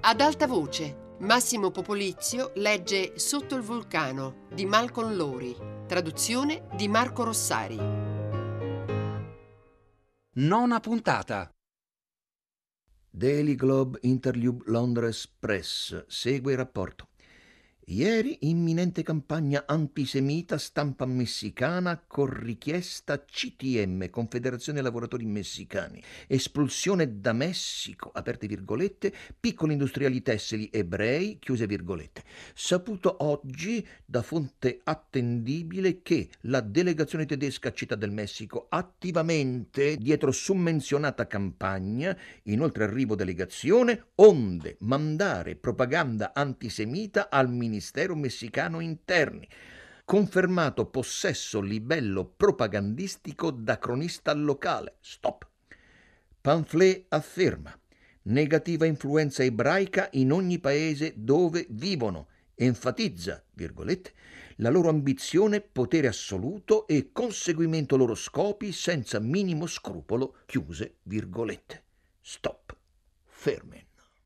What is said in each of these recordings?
Ad alta voce, Massimo Popolizio legge Sotto il vulcano di Malcolm Lowry, traduzione di Marco Rossari. 9ª puntata. Daily Globe Interlude Londres Press. Segue il rapporto. Ieri imminente campagna antisemita stampa messicana con richiesta CTM, Confederazione Lavoratori Messicani. Espulsione da Messico, aperte virgolette, piccoli industriali tessili ebrei, chiuse virgolette. Saputo oggi da fonte attendibile che la delegazione tedesca a Città del Messico attivamente dietro summenzionata campagna, inoltre arrivo delegazione, onde mandare propaganda antisemita al Ministero Messicano Interni. Confermato possesso livello propagandistico da cronista locale. Stop. Pamphlet afferma: negativa influenza ebraica in ogni paese dove vivono. Enfatizza, virgolette, la loro ambizione, potere assoluto e conseguimento loro scopi senza minimo scrupolo, chiuse virgolette. Stop. Fermen.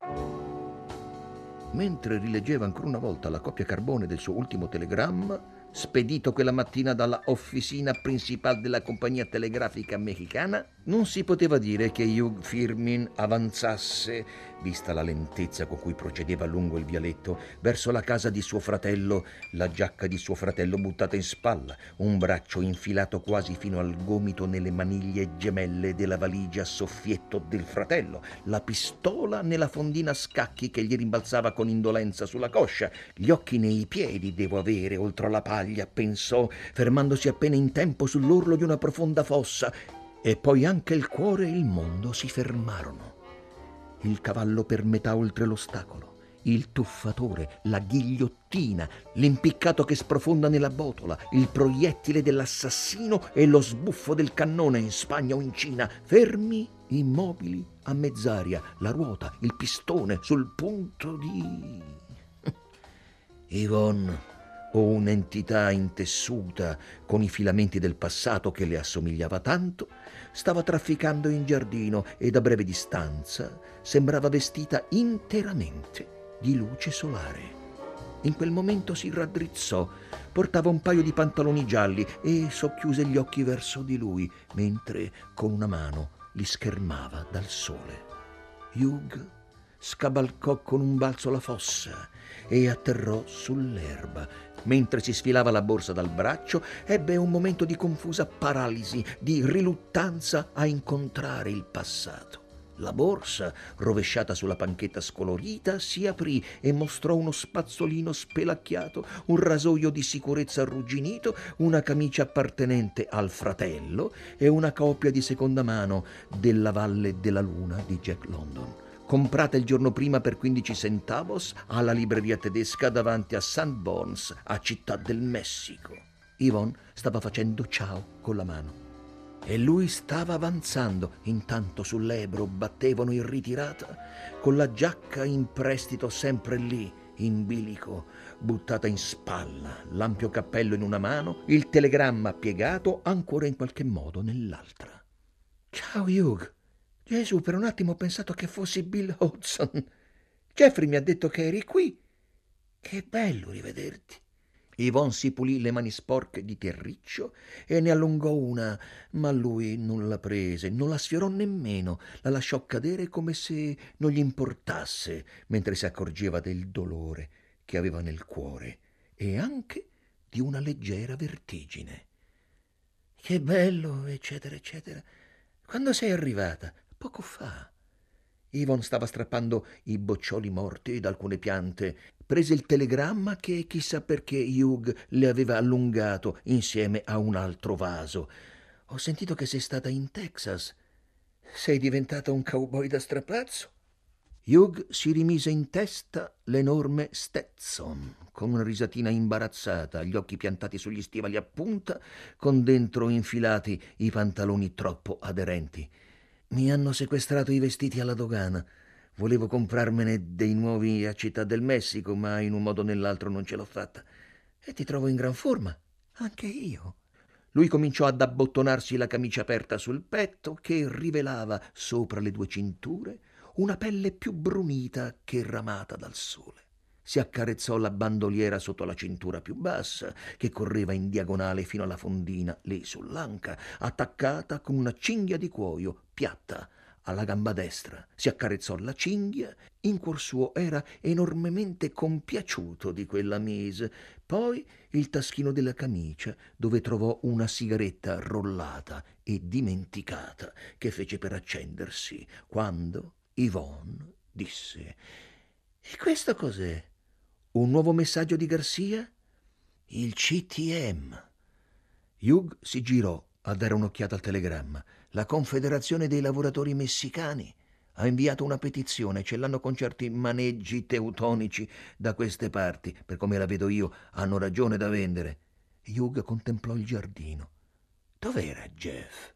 Mentre rileggeva ancora una volta la copia carbone del suo ultimo telegramma, spedito quella mattina dalla officina principale della compagnia telegrafica messicana, non si poteva dire che Hugh Firmin avanzasse, vista la lentezza con cui procedeva lungo il vialetto, verso la casa di suo fratello, la giacca di suo fratello buttata in spalla, un braccio infilato quasi fino al gomito nelle maniglie gemelle della valigia a soffietto del fratello, la pistola nella fondina a scacchi che gli rimbalzava con indolenza sulla coscia, gli occhi nei piedi devo avere, oltre alla paglia, pensò, fermandosi appena in tempo sull'orlo di una profonda fossa, e poi anche il cuore e il mondo si fermarono. Il cavallo per metà oltre l'ostacolo, il tuffatore, la ghigliottina, l'impiccato che sprofonda nella botola, il proiettile dell'assassino e lo sbuffo del cannone in Spagna o in Cina, fermi, immobili, a mezz'aria, la ruota, il pistone sul punto di... Yvonne, o un'entità intessuta con i filamenti del passato che le assomigliava tanto, stava trafficando in giardino e da breve distanza sembrava vestita interamente di luce solare. In quel momento si raddrizzò, portava un paio di pantaloni gialli e socchiuse gli occhi verso di lui, mentre con una mano li schermava dal sole. Hugh scavalcò con un balzo la fossa e atterrò sull'erba. Mentre si sfilava la borsa dal braccio, ebbe un momento di confusa paralisi, di riluttanza a incontrare il passato. La borsa, rovesciata sulla panchetta scolorita, si aprì e mostrò uno spazzolino spelacchiato, un rasoio di sicurezza arrugginito, una camicia appartenente al fratello e una copia di seconda mano della Valle della Luna di Jack London, comprata il giorno prima per 15 centavos alla libreria tedesca davanti a Sanborns, a Città del Messico. Yvonne stava facendo ciao con la mano e lui stava avanzando. Intanto sull'Ebro battevano in ritirata, con la giacca in prestito sempre lì, in bilico, buttata in spalla, l'ampio cappello in una mano, il telegramma piegato ancora in qualche modo nell'altra. «Ciao, Hugh. Gesù, per un attimo ho pensato che fossi Bill Hodgson. Jeffrey mi ha detto che eri qui. Che bello rivederti». Yvonne si pulì le mani sporche di terriccio e ne allungò una, ma lui non la prese, non la sfiorò nemmeno, la lasciò cadere come se non gli importasse, mentre si accorgeva del dolore che aveva nel cuore e anche di una leggera vertigine. «Che bello, eccetera, eccetera. Quando sei arrivata?» «Poco fa». Yvonne stava strappando i boccioli morti da alcune piante. Prese il telegramma che chissà perché Hugh le aveva allungato insieme a un altro vaso. «Ho sentito che sei stata in Texas. Sei diventata un cowboy da strapazzo?» Hugh si rimise in testa l'enorme Stetson, con una risatina imbarazzata, gli occhi piantati sugli stivali a punta, con dentro infilati i pantaloni troppo aderenti. «Mi hanno sequestrato i vestiti alla dogana. Volevo comprarmene dei nuovi a Città del Messico, ma in un modo o nell'altro non ce l'ho fatta. E ti trovo in gran forma. Anche io». Lui cominciò ad abbottonarsi la camicia aperta sul petto, che rivelava, sopra le due cinture, una pelle più brunita che ramata dal sole. Si accarezzò la bandoliera sotto la cintura più bassa, che correva in diagonale fino alla fondina, lì sull'anca, attaccata con una cinghia di cuoio piatta alla gamba destra. Si accarezzò la cinghia, in cuor suo era enormemente compiaciuto di quella mise. Poi il taschino della camicia, dove trovò una sigaretta rollata e dimenticata, che fece per accendersi, quando Yvonne disse: «E questo cos'è? Un nuovo messaggio di Garcia?» «Il CTM». Hugh si girò a dare un'occhiata al telegramma. La Confederazione dei lavoratori messicani ha inviato una petizione, ce l'hanno con certi maneggi teutonici da queste parti. Per come la vedo io, hanno ragione da vendere. Hugh contemplò il giardino. Dov'era Jeff?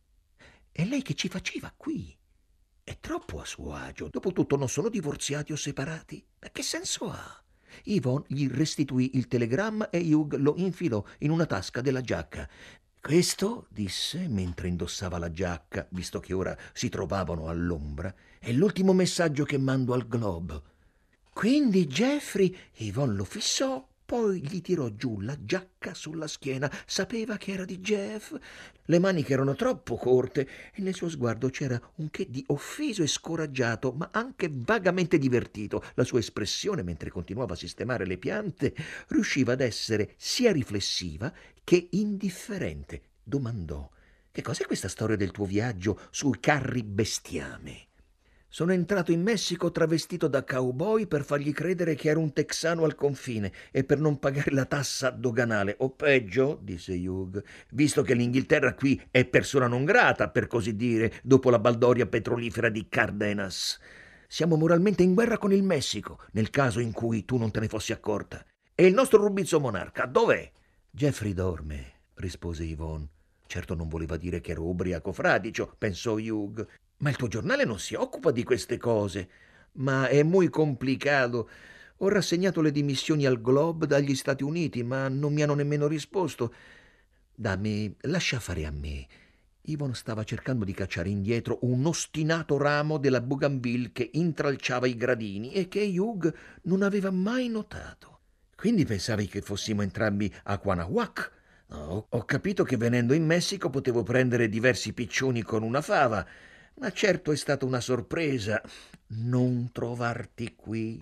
E lei che ci faceva qui? È troppo a suo agio. Dopotutto non sono divorziati o separati. Ma che senso ha? Yvonne gli restituì il telegramma e Hugh lo infilò in una tasca della giacca. «Questo», disse, mentre indossava la giacca, visto che ora si trovavano all'ombra, «è l'ultimo messaggio che mando al Globe». Quindi Jeffrey, Yvonne lo fissò, poi gli tirò giù la giacca sulla schiena. Sapeva che era di Jeff. Le maniche erano troppo corte e nel suo sguardo c'era un che di offeso e scoraggiato, ma anche vagamente divertito. La sua espressione, mentre continuava a sistemare le piante, riusciva ad essere sia riflessiva che indifferente. Domandò: «Che cos'è questa storia del tuo viaggio sui carri bestiame?» «Sono entrato in Messico travestito da cowboy per fargli credere che ero un texano al confine e per non pagare la tassa doganale. O peggio», disse Hugh, «visto che l'Inghilterra qui è persona non grata, per così dire, dopo la baldoria petrolifera di Cardenas. Siamo moralmente in guerra con il Messico, nel caso in cui tu non te ne fossi accorta. E il nostro Rubizzo monarca, dov'è?» «Jeffrey dorme», rispose Yvonne. Certo non voleva dire che ero ubriaco fradicio, pensò Hugh. «Ma il tuo giornale non si occupa di queste cose». «Ma è muy complicato. Ho rassegnato le dimissioni al Globe dagli Stati Uniti, ma non mi hanno nemmeno risposto. Dammi, lascia fare a me». Yvonne stava cercando di cacciare indietro un ostinato ramo della bougainville che intralciava i gradini e che Hugh non aveva mai notato. «Quindi pensavi che fossimo entrambi a Quanahuac?» «No, ho capito che venendo in Messico potevo prendere diversi piccioni con una fava. Ma certo è stata una sorpresa non trovarti qui.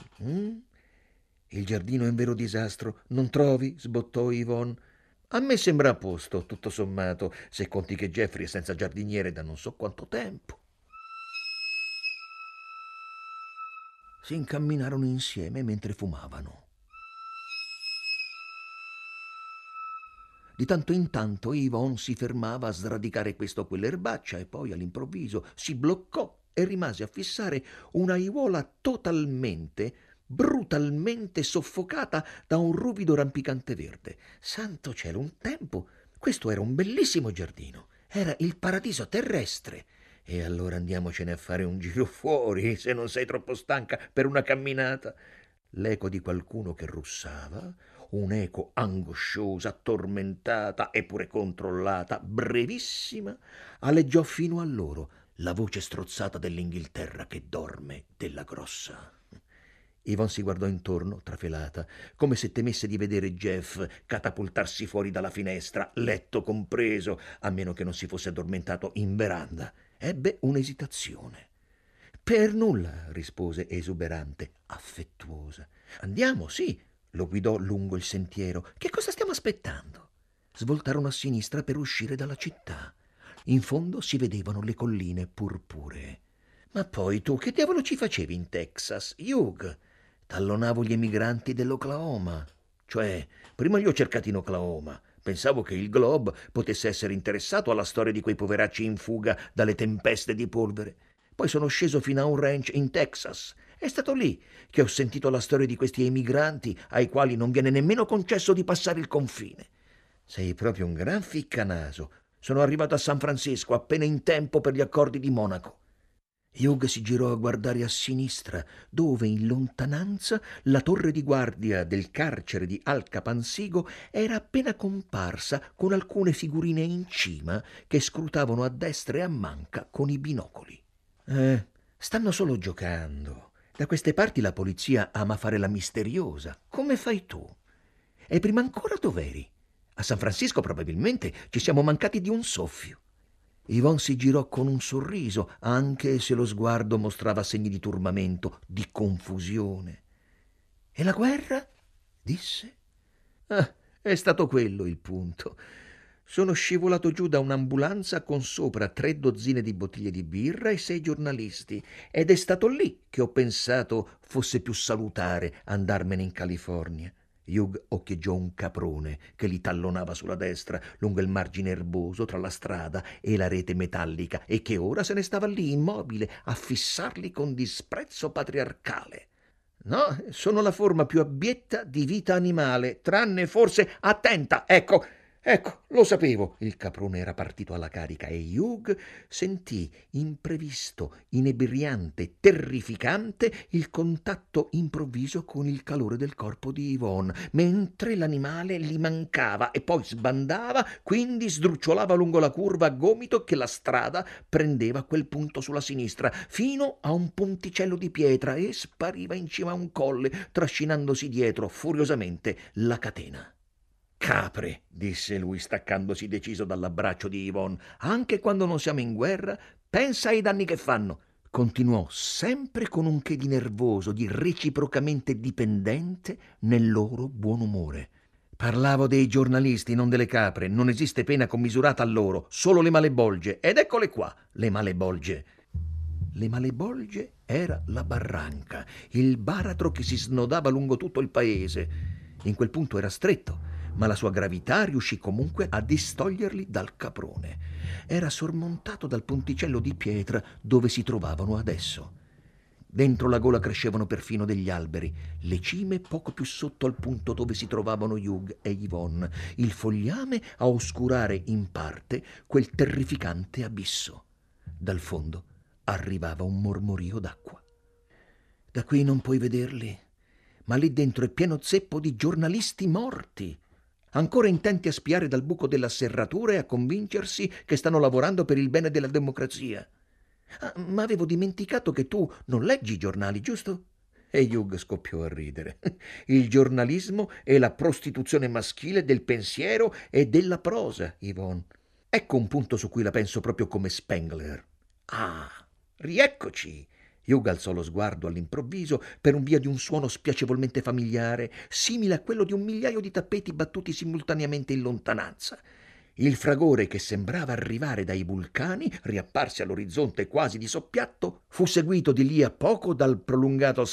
Il giardino è un vero disastro, non trovi?» sbottò Yvonne. «A me sembra a posto, tutto sommato, se conti che Jeffrey è senza giardiniere da non so quanto tempo». Si incamminarono insieme mentre fumavano. Di tanto in tanto Yvonne si fermava a sradicare questa o quell'erbaccia e poi all'improvviso si bloccò e rimase a fissare una aiuola totalmente, brutalmente soffocata da un ruvido rampicante verde. Santo cielo, un tempo questo era un bellissimo giardino, era il paradiso terrestre. «E allora andiamocene a fare un giro fuori, se non sei troppo stanca per una camminata». L'eco di qualcuno che russava, un'eco angosciosa, tormentata eppure controllata, brevissima, aleggiò fino a loro, la voce strozzata dell'Inghilterra che dorme della grossa. Yvonne si guardò intorno, trafelata, come se temesse di vedere Jeff catapultarsi fuori dalla finestra, letto compreso, a meno che non si fosse addormentato in veranda. Ebbe un'esitazione. «Per nulla», rispose esuberante, affettuosa. «Andiamo, sì». Lo guidò lungo il sentiero. «Che cosa stiamo aspettando?» Svoltarono a sinistra per uscire dalla città. In fondo si vedevano le colline purpuree. «Ma poi tu che diavolo ci facevi in Texas, Hugh?» «Tallonavo gli emigranti dell'Oklahoma. Cioè, prima li ho cercati in Oklahoma. Pensavo che il Globe potesse essere interessato alla storia di quei poveracci in fuga dalle tempeste di polvere. Poi sono sceso fino a un ranch in Texas. È stato lì che ho sentito la storia di questi emigranti ai quali non viene nemmeno concesso di passare il confine. Sei proprio un gran ficcanaso. Sono arrivato a San Francisco appena in tempo per gli accordi di Monaco». Hugh si girò a guardare a sinistra, dove in lontananza la torre di guardia del carcere di Al Capansigo era appena comparsa con alcune figurine in cima che scrutavano a destra e a manca con i binocoli. Stanno solo giocando. Da queste parti la polizia ama fare la misteriosa. Come fai tu? E prima ancora dov'eri? A San Francisco probabilmente ci siamo mancati di un soffio. Yvonne si girò con un sorriso, anche se lo sguardo mostrava segni di turbamento, di confusione. E la guerra? Disse. Ah, è stato quello il punto. Sono scivolato giù da un'ambulanza con sopra 3 dozzine di bottiglie di birra e 6 giornalisti, ed è stato lì che ho pensato fosse più salutare andarmene in California. Hugh occhieggiò un caprone che li tallonava sulla destra lungo il margine erboso tra la strada e la rete metallica e che ora se ne stava lì immobile a fissarli con disprezzo patriarcale. No, sono la forma più abietta di vita animale, tranne forse... Attenta, ecco, lo sapevo. Il caprone era partito alla carica e Hugh sentì imprevisto, inebriante, terrificante il contatto improvviso con il calore del corpo di Yvonne, mentre l'animale gli mancava e poi sbandava, quindi sdrucciolava lungo la curva a gomito che la strada prendeva a quel punto sulla sinistra, fino a un ponticello di pietra e spariva in cima a un colle, trascinandosi dietro furiosamente la catena. Capre, disse lui staccandosi deciso dall'abbraccio di Yvonne, anche quando non siamo in guerra, pensa ai danni che fanno. Continuò sempre con un che di nervoso, di reciprocamente dipendente nel loro buon umore. Parlavo dei giornalisti, non delle capre. Non esiste pena commisurata a loro, solo le malebolge. Ed eccole qua, le malebolge. Le malebolge era la barranca, il baratro che si snodava lungo tutto il paese. In quel punto era stretto, ma la sua gravità riuscì comunque a distoglierli dal caprone. Era sormontato dal ponticello di pietra dove si trovavano adesso. Dentro la gola crescevano perfino degli alberi, le cime poco più sotto al punto dove si trovavano Hugh e Yvonne, il fogliame a oscurare in parte quel terrificante abisso. Dal fondo arrivava un mormorio d'acqua. Da qui non puoi vederli, ma lì dentro è pieno zeppo di giornalisti morti, ancora intenti a spiare dal buco della serratura e a convincersi che stanno lavorando per il bene della democrazia. Ah, ma avevo dimenticato che tu non leggi i giornali, giusto? E Hugh scoppiò a ridere. Il giornalismo è la prostituzione maschile del pensiero e della prosa, Yvonne. Ecco un punto su cui la penso proprio come Spengler. Ah, rieccoci! Hugh alzò lo sguardo all'improvviso per via di un suono spiacevolmente familiare, simile a quello di un migliaio di tappeti battuti simultaneamente in lontananza. Il fragore che sembrava arrivare dai vulcani, riapparsi all'orizzonte quasi di soppiatto, fu seguito di lì a poco dal prolungato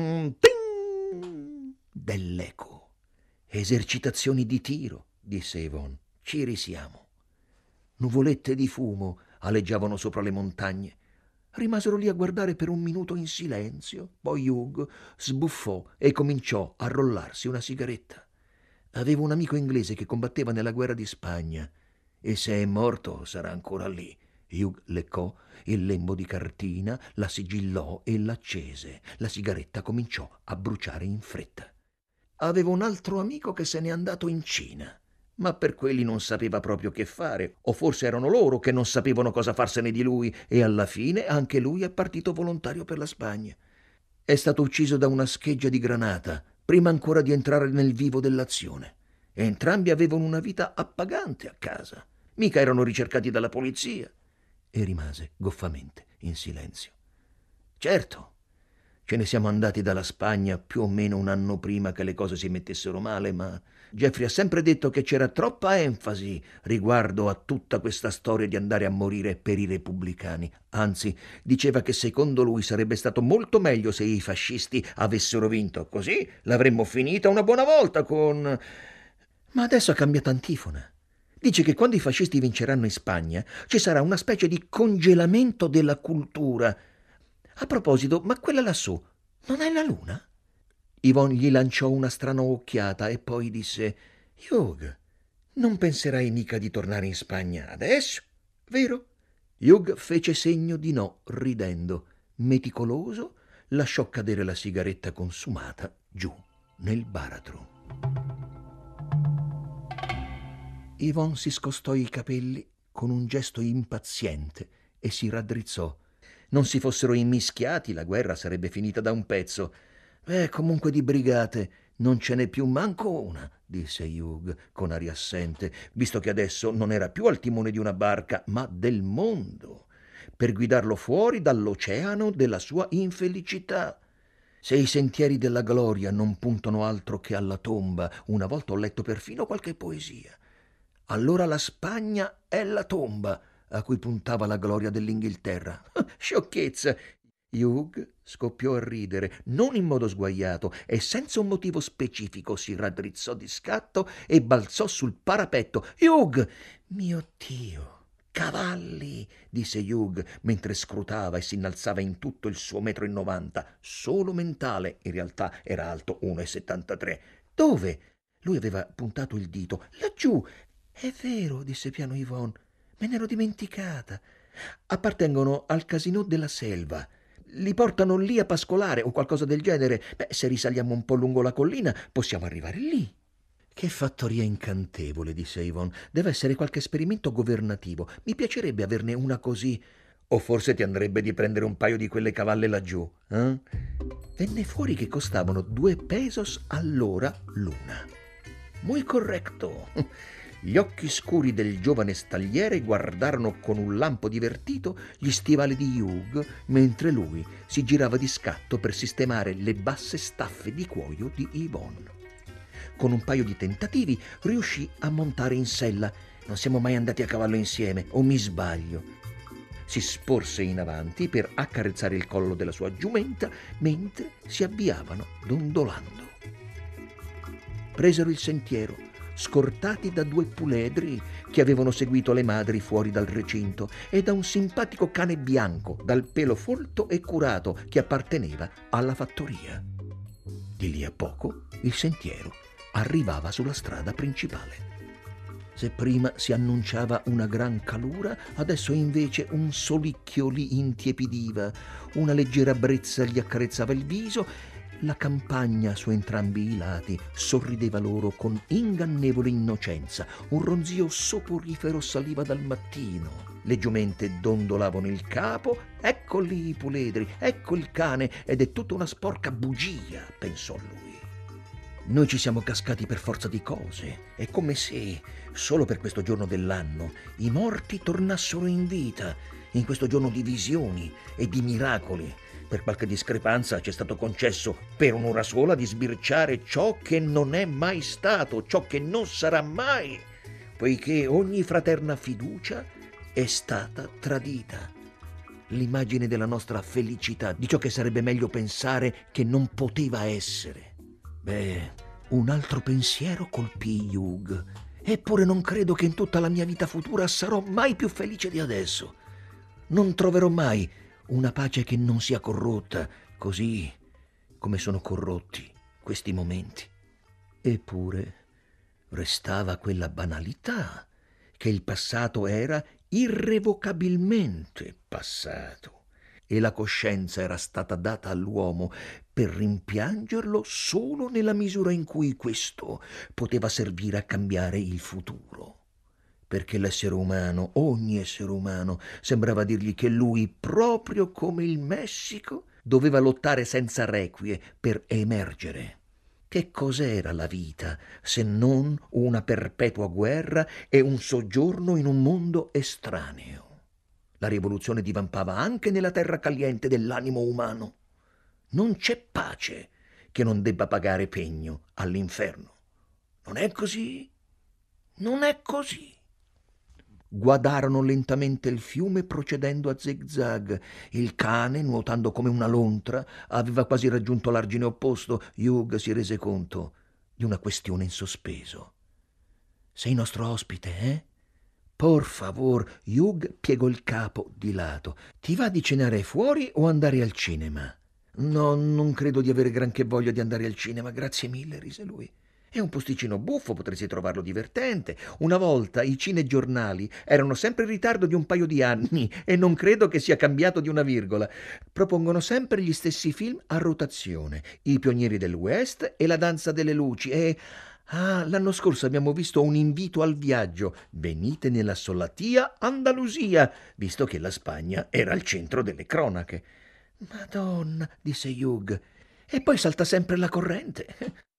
steng-ting dell'eco. Esercitazioni di tiro, disse Yvonne. Ci risiamo. Nuvolette di fumo aleggiavano sopra le montagne. Rimasero lì a guardare per un minuto in silenzio. Poi Hugh sbuffò e cominciò a rollarsi una sigaretta. Avevo un amico inglese che combatteva nella guerra di Spagna e se è morto sarà ancora lì. Hugh leccò il lembo di cartina, la sigillò e l'accese. La sigaretta cominciò a bruciare in fretta. Avevo un altro amico che se n'è andato in Cina, ma per quelli non sapeva proprio che fare, o forse erano loro che non sapevano cosa farsene di lui, e alla fine anche lui è partito volontario per la Spagna. È stato ucciso da una scheggia di granata, prima ancora di entrare nel vivo dell'azione. Entrambi avevano una vita appagante a casa. Mica erano ricercati dalla polizia. E rimase goffamente in silenzio. Certo, ce ne siamo andati dalla Spagna più o meno un anno prima che le cose si mettessero male, ma Jeffrey ha sempre detto che c'era troppa enfasi riguardo a tutta questa storia di andare a morire per i repubblicani. Anzi, diceva che secondo lui sarebbe stato molto meglio se i fascisti avessero vinto. Così l'avremmo finita una buona volta con... Ma adesso ha cambiato antifona. Dice che quando i fascisti vinceranno in Spagna ci sarà una specie di congelamento della cultura. A proposito, ma quella lassù non è la luna? Yvonne gli lanciò una strana occhiata e poi disse: Hugh, non penserai mica di tornare in Spagna adesso, vero? Hugh fece segno di no, ridendo. Meticoloso, lasciò cadere la sigaretta consumata giù nel baratro. Yvonne si scostò i capelli con un gesto impaziente e si raddrizzò. non si fossero immischiati, la guerra sarebbe finita da un pezzo. Comunque di brigate non ce n'è più manco una, disse Hugh con aria assente, visto che adesso non era più al timone di una barca, ma del mondo, per guidarlo fuori dall'oceano della sua infelicità. Se i sentieri della gloria non puntano altro che alla tomba, una volta ho letto perfino qualche poesia, allora la Spagna è la tomba a cui puntava la gloria dell'Inghilterra. Sciocchezza! Hugh scoppiò a ridere, non in modo sguaiato, e senza un motivo specifico si raddrizzò di scatto e balzò sul parapetto. Hugh! Mio Dio! Cavalli! Disse Hugh mentre scrutava e si innalzava in tutto il suo 1,90 m, solo mentale, in realtà era alto 1,73 m. Dove? Lui aveva puntato il dito. Laggiù! È vero, disse piano Yvonne, me n'ero dimenticata. Appartengono al Casino della Selva. Li portano lì a pascolare o qualcosa del genere. Se risaliamo un po' lungo la collina possiamo arrivare lì. Che fattoria incantevole, disse Yvonne. Deve essere qualche esperimento governativo. Mi piacerebbe averne una così. O forse ti andrebbe di prendere un paio di quelle cavalle laggiù, eh? Venne fuori che costavano 2 pesos all'ora l'una. Muy corretto. Gli occhi scuri del giovane stagliere guardarono con un lampo divertito gli stivali di Hugh mentre lui si girava di scatto per sistemare le basse staffe di cuoio di Yvonne. Con un paio di tentativi riuscì a montare in sella. Non siamo mai andati a cavallo insieme, o mi sbaglio? Si sporse in avanti per accarezzare il collo della sua giumenta mentre si avviavano dondolando. Presero il sentiero, scortati da 2 puledri che avevano seguito le madri fuori dal recinto e da un simpatico cane bianco dal pelo folto e curato che apparteneva alla fattoria. Di lì a poco il sentiero arrivava sulla strada principale. Se prima si annunciava una gran calura, adesso invece un solicchio li intiepidiva, una leggera brezza gli accarezzava il viso. La campagna su entrambi i lati sorrideva loro con ingannevole innocenza, un ronzio soporifero saliva dal mattino, le giumente dondolavano il capo. Ecco lì i puledri, ecco il cane, ed è tutta una sporca bugia, pensò lui. Noi ci siamo cascati per forza di cose, è come se, solo per questo giorno dell'anno, i morti tornassero in vita, in questo giorno di visioni e di miracoli. Per qualche discrepanza ci è stato concesso per un'ora sola di sbirciare ciò che non è mai stato, ciò che non sarà mai, poiché ogni fraterna fiducia è stata tradita. L'immagine della nostra felicità, di ciò che sarebbe meglio pensare che non poteva essere. Un altro pensiero colpì Hugh. Eppure non credo che in tutta la mia vita futura sarò mai più felice di adesso. Non troverò mai una pace che non sia corrotta, così come sono corrotti questi momenti. Eppure restava quella banalità che il passato era irrevocabilmente passato e la coscienza era stata data all'uomo per rimpiangerlo solo nella misura in cui questo poteva servire a cambiare il futuro. Perché l'essere umano, ogni essere umano, sembrava dirgli che lui, proprio come il Messico, doveva lottare senza requie per emergere. Che cos'era la vita se non una perpetua guerra e un soggiorno in un mondo estraneo? La rivoluzione divampava anche nella terra caliente dell'animo umano. Non c'è pace che non debba pagare pegno all'inferno. Non è così? Non è così. Guardarono lentamente il fiume procedendo a zig-zag. Il cane, nuotando come una lontra, aveva quasi raggiunto l'argine opposto. Hugh si rese conto di una questione in sospeso. Sei nostro ospite, eh? Por favor, Hugh piegò il capo di lato. Ti va di cenare fuori o andare al cinema? No, non credo di avere granché voglia di andare al cinema, grazie mille, rise lui. È un posticino buffo, potresti trovarlo divertente. Una volta i cinegiornali erano sempre in ritardo di un paio di anni e non credo che sia cambiato di una virgola. Propongono sempre gli stessi film a rotazione, I pionieri del West e La danza delle luci e... Ah, l'anno scorso abbiamo visto un invito al viaggio. Venite nella Solatia Andalusia, visto che la Spagna era al centro delle cronache. Madonna, disse Hugh, e poi salta sempre la corrente.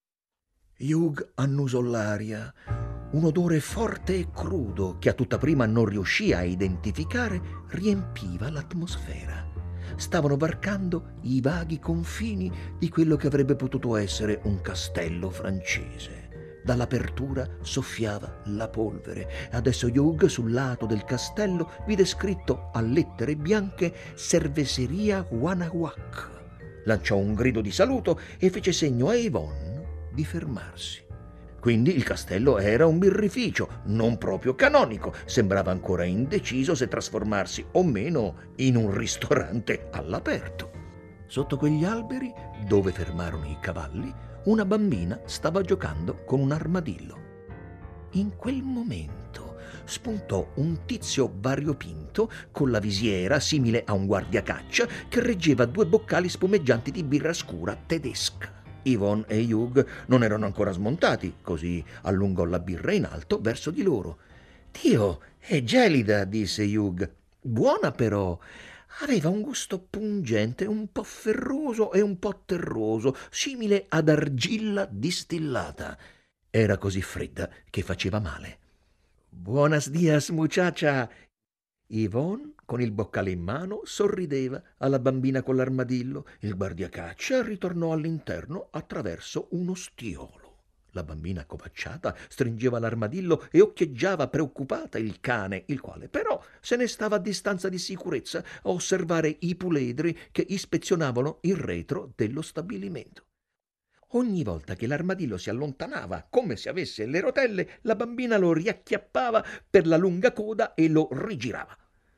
Hugh annusò l'aria. Un odore forte e crudo, che a tutta prima non riuscì a identificare, riempiva l'atmosfera. Stavano varcando i vaghi confini di quello che avrebbe potuto essere un castello francese. Dall'apertura soffiava la polvere. Adesso Hugh, sul lato del castello, vide scritto a lettere bianche Cerveseria Guanajuac. Lanciò un grido di saluto e fece segno a Yvonne di fermarsi. Quindi il castello era un birrificio, non proprio canonico. Sembrava ancora indeciso se trasformarsi o meno in un ristorante all'aperto. Sotto quegli alberi, dove fermarono i cavalli, una bambina stava giocando con un armadillo. In quel momento spuntò un tizio variopinto con la visiera simile a un guardiacaccia che reggeva 2 boccali spumeggianti di birra scura tedesca. Yvonne e Hugh non erano ancora smontati, così allungò la birra in alto verso di loro. «Dio, è gelida», disse Hugh. «Buona però. Aveva un gusto pungente, un po' ferroso e un po' terroso, simile ad argilla distillata. Era così fredda che faceva male». «Buenos dias, muchacha!» Yvonne, con il boccale in mano, sorrideva alla bambina con l'armadillo. Il guardiacaccia ritornò all'interno attraverso uno stiolo. La bambina, accovacciata, stringeva l'armadillo e occhieggiava preoccupata il cane, il quale però se ne stava a distanza di sicurezza a osservare i puledri che ispezionavano il retro dello stabilimento. Ogni volta che l'armadillo si allontanava, come se avesse le rotelle, la bambina lo riacchiappava per la lunga coda e lo rigirava.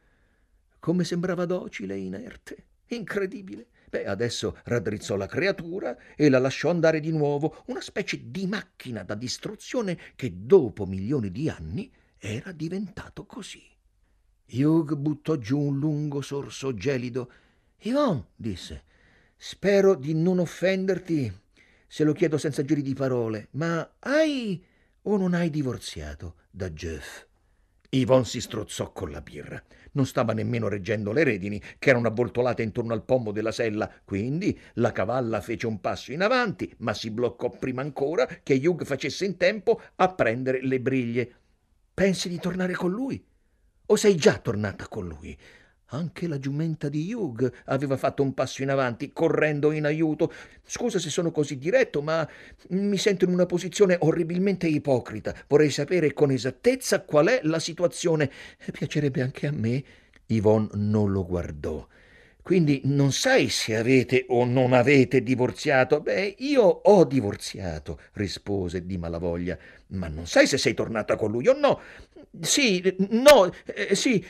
Come sembrava docile e inerte. Incredibile. Adesso raddrizzò la creatura e la lasciò andare di nuovo, una specie di macchina da distruzione che dopo milioni di anni era diventato così. Hugh buttò giù un lungo sorso gelido. «Yvonne», disse, «spero di non offenderti se lo chiedo senza giri di parole, ma hai o non hai divorziato da Jeff?» Yvonne si strozzò con la birra. Non stava nemmeno reggendo le redini, che erano avvoltolate intorno al pomo della sella, quindi la cavalla fece un passo in avanti, ma si bloccò prima ancora che Hugh facesse in tempo a prendere le briglie. «Pensi di tornare con lui? O sei già tornata con lui?» Anche la giumenta di Hugh aveva fatto un passo in avanti, correndo in aiuto. «Scusa se sono così diretto, ma mi sento in una posizione orribilmente ipocrita. Vorrei sapere con esattezza qual è la situazione. Piacerebbe anche a me». Yvonne non lo guardò. «Quindi non sai se avete o non avete divorziato?» «Io ho divorziato», rispose di malavoglia. «Ma non sai se sei tornata con lui o no?» «Sì, no, sì,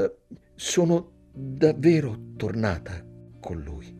sono davvero tornata con lui».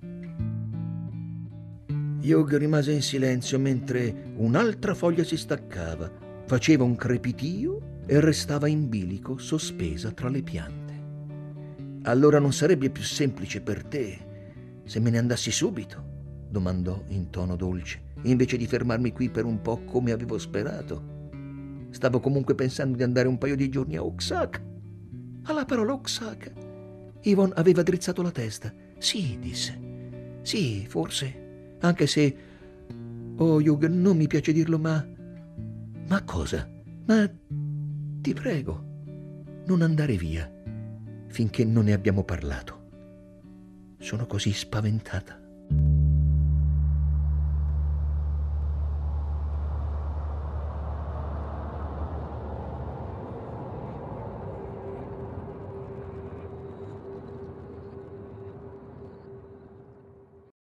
Hugh rimase in silenzio mentre un'altra foglia si staccava, faceva un crepitio e restava in bilico sospesa tra le piante. «Allora non sarebbe più semplice per te se me ne andassi subito?» domandò in tono dolce, «invece di fermarmi qui per un po' come avevo sperato. Stavo comunque pensando di andare un paio di giorni a Oaxaca». Alla parola Oaxaca, Yvonne aveva drizzato la testa. «Sì», disse, «sì, forse, anche se, oh Hugh, non mi piace dirlo, ma cosa? Ma ti prego, non andare via finché non ne abbiamo parlato. Sono così spaventata».